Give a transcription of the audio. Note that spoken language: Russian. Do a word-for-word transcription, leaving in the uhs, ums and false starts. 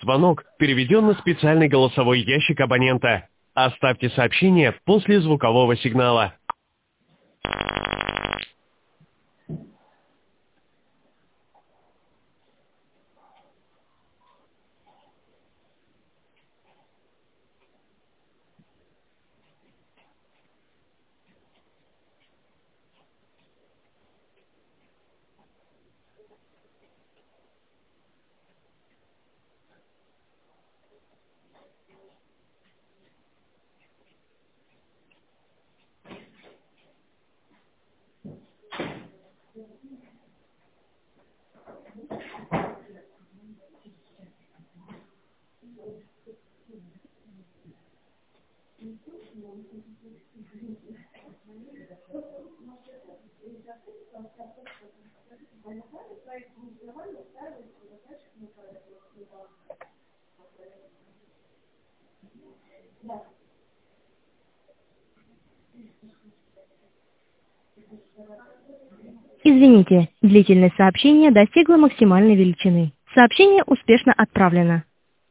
звонок переведен на специальный голосовой ящик абонента. Оставьте сообщение после звукового сигнала. Извините, длительность сообщения достигла максимальной величины. Сообщение успешно отправлено.